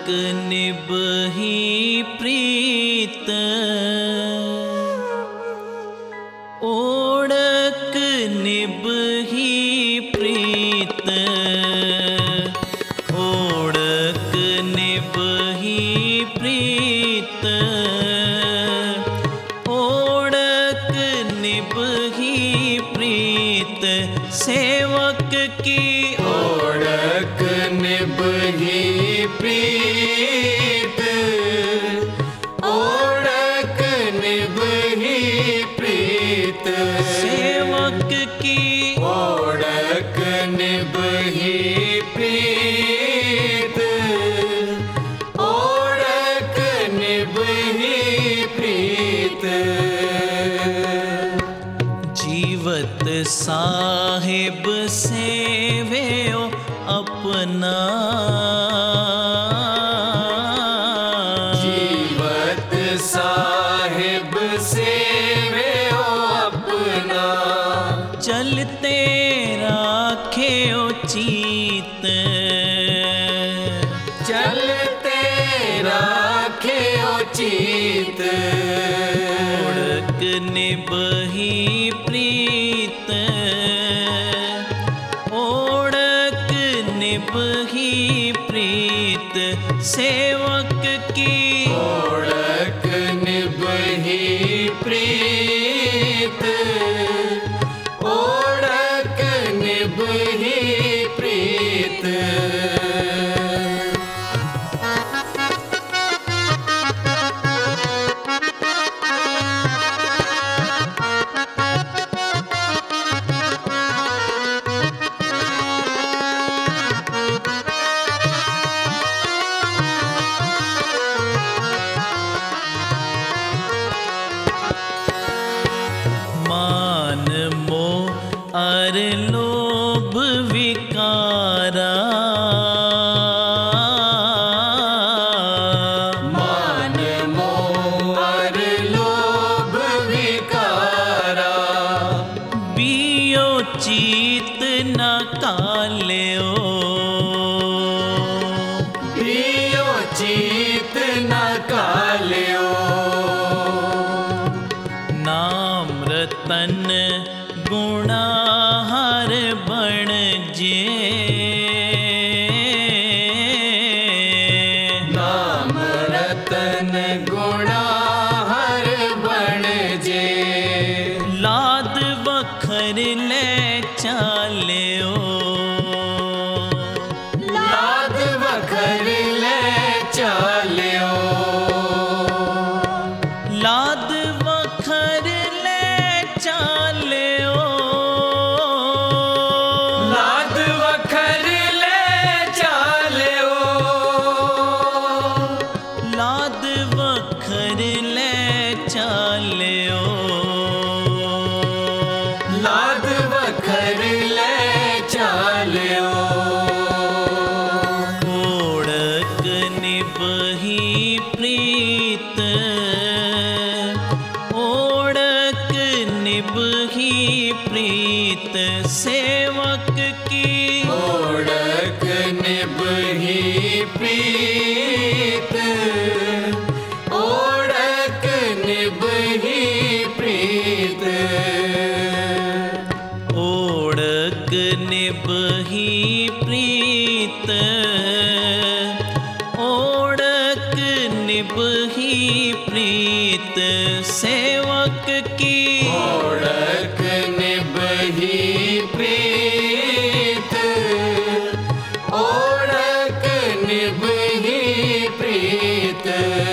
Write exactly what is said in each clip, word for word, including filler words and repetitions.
ओढ़क निभही प्रीत, ओढ़क निभही प्रीत, ओढ़क निभही प्रीत, ओढ़क निभही प्रीत, सेवक की ओढ़क निभही प्रीत, ओढ़क निभही प्रीत, सेवक की ओढ़क निभही प्रीत, ओढ़क निभही प्रीत। जीवत साहिब सेव्यो अपना, जीवत साहिब सेव्यो अपना, चलते राख्यो चीत, चलते राख्यो चीत, ओढ़क निभही प्रीत, ओढ़क निभही प्रीत, सेवक की ओढ़क निभही प्रीत, ओढ़क निभही प्रीत। मान मोह अर लोभ विकारा, मान मोह अर लोभ विकारा, बियो चीत न काल्यो, प्रियो चीत न काल्यो, नाम रतन गुणाहर बण जे, नाम रतन गुणाहर बण जे, लाद बखर ले चाल्यो, लाद बखर ले चाल्यो, लाद बखर ले चाल्यो, लाद बखर ले चाल्यो, लाद बखर ले चाल्यो, लाद बखर ले चाल्यो, ओढ़क निभही प्रीत, ओढ़क निभही प्रीत, सेवक की ओढ़क निभही प्रीत, ओढ़क निभही प्रीत, ओढ़क निभही प्रीत, ओढ़क निभही प्रीत, सेवक की ओढ़क निभही प्रीत, ओढ़क निभही प्रीत।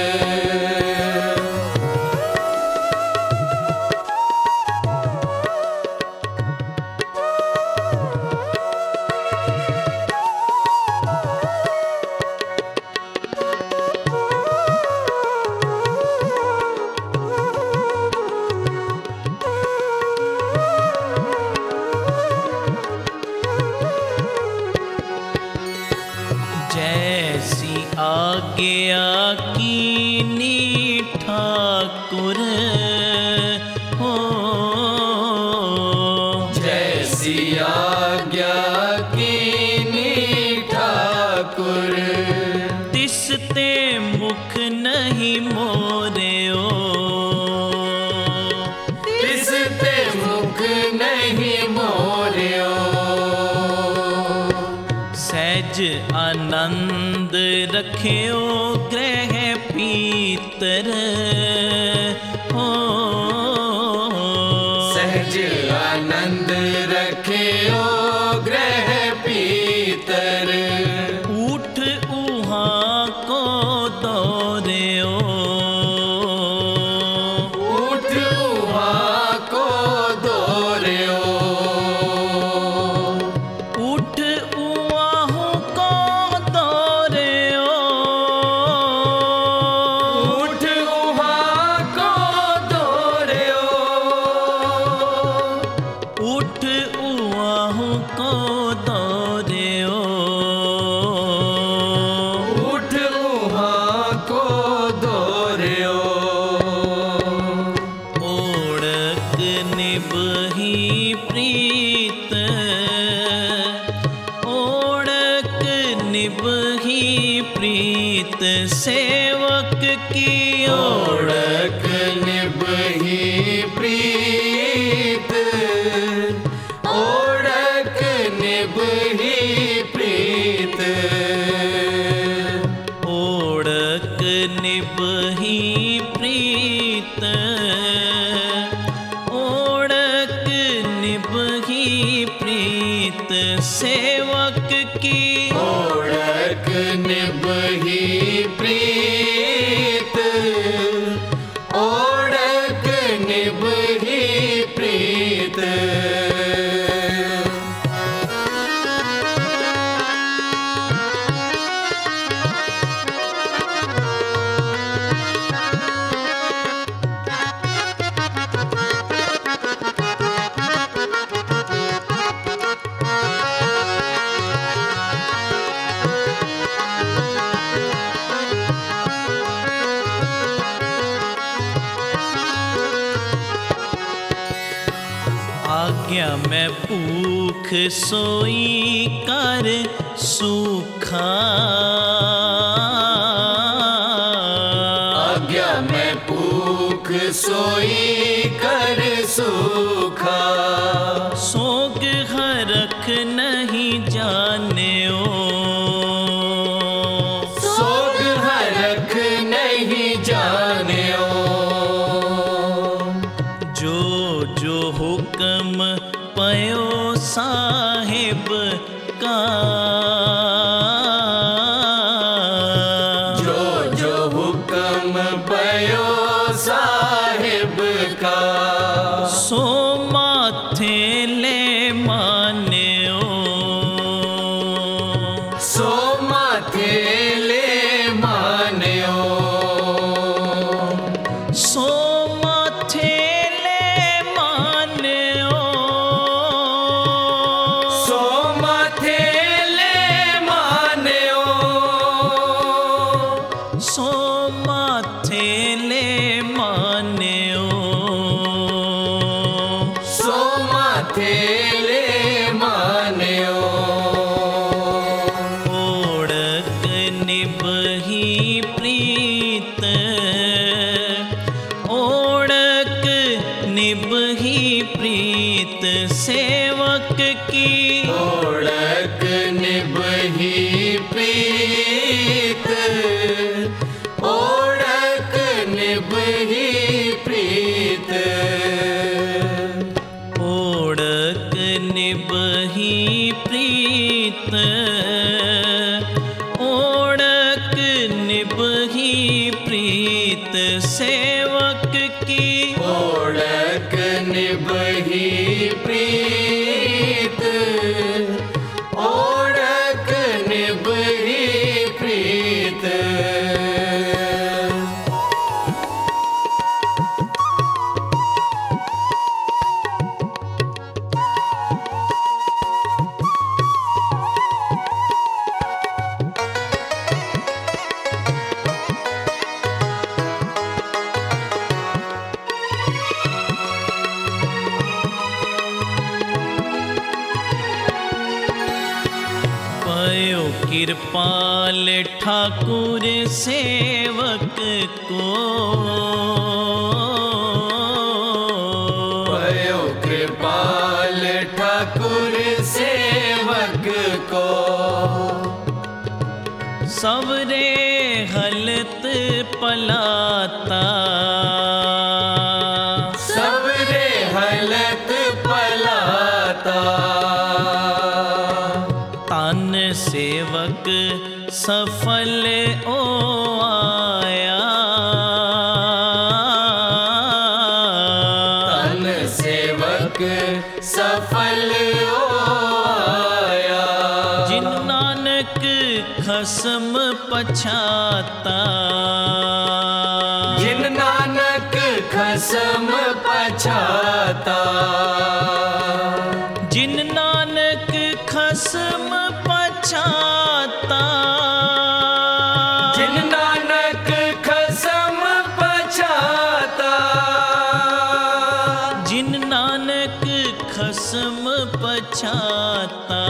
जैसी आज्ञा कीनी ठाकुर हो, जैसी आज्ञा कीनी ठाकुर, तिस सहज आनंद रखियो ग्रह पीतर हो। सहज आनंद रखियो ग्रह पीतर। उठ उहाँ को दौड़ियो। उठ उहाँ को दौड़ियो। उठ उहाँ को दौड़ियो। उठ उहाँ को दौड़ियो। उठ उहाँ को दौड़ियो। उठ उहाँ को दौड़ियो। ओढ़क निभही प्रीत। ओढ़क निभही प्रीत सेवक की ओढ़क निभही प्रीत। ओढ़क निभही प्रीत। ओढ़क निभही प्रीत। ओढ़क निभही प्रीत सेवक की ओढ़क निभही प्रीत। ओढ़क निभही प्रीत। आज्ञा में पूख सोई कर सूखा। आज्ञा में पूख सोई कर सूखा। सोग हरख नहीं जान्यो। सोग हरख नहीं जान्यो। जो जो हुक्म पयो साहिब का। जो जो हुक्म पयो साहिब का। सो माथे ले मान्यो। सो माथे ले मान्यो। सो माथे ले मान्यो। सो माथे ले मान्यो। सो माथे ले मान्यो। सो माथे ले मान्यो। ओढ़क निभही प्रीत। ओढ़क निभही प्रीत सेवक की ओढ़क निभही प्रीत। ओढ़क निभही प्रीत। ओढ़क निभही प्रीत। ओढ़क निभही प्रीत सेवक की ओढ़क निभही प्रीत। ओढ़क निभही प्रीत। पयो कृपाल ठाकुर सेवक को। पयो कृपाल ठाकुर सेवक को। सवरे हलत पलाता, सवरे हलत पलाता। तन सेवक सफल ओ आया, तन सेवक सफल ओ आया। जिन नानक खसम पछाता, जिन नानक खसम पछाता। जिन नानक खसम पछाता, जिन नानक खसम पछाता। जिन नानक खसम पछाता,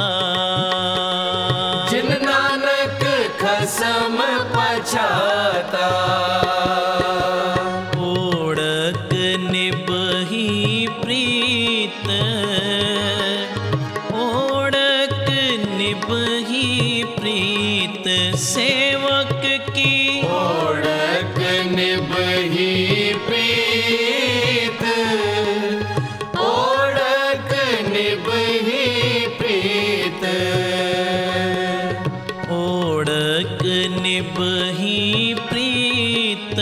जिन नानक खसम पछाता। ओढ़क निबही प्रीत, ओढ़क निबही प्रीत सेवक की, ओढ़क निबही प्रीत, ओढ़क निबही प्रीत। ओढ़क निबही प्रीत,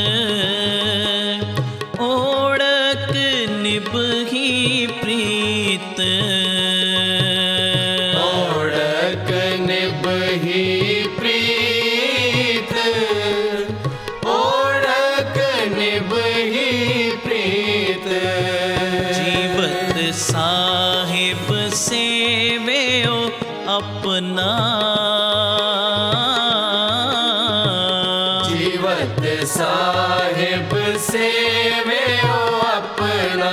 ओढ़क निबही प्रीत। ओढ़क निबही प्रीत, ओढ़क निबही प्रीत। जीवत साहिब सेवेओ अपना, जीवत साहिब सेवेओ अपना।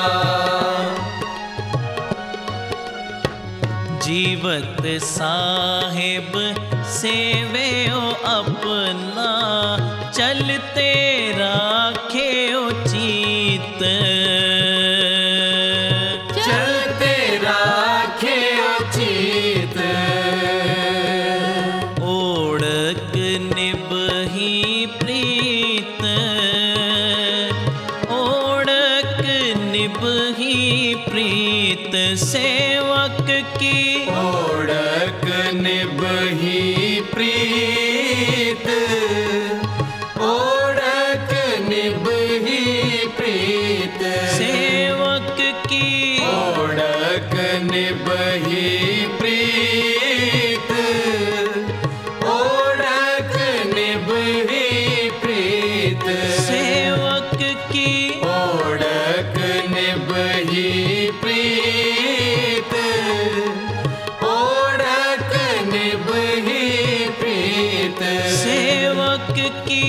जीवत साहिब सेवेओ अपना, चलते राखेओ चीत। चलते राखे चित। ओढ़क निबही प्रीत, ओढ़क निबही प्रीत सेवक की, ओढ़क निबही प्रीत, ओढ़क निबही प्रीत। सेवक की, ओढ़क निबही प्रीत, ओढ़क निबही प्रीत। सेवक की, ओढ़क निबही प्रीत, ओढ़क निबही प्रीत। सेवक की,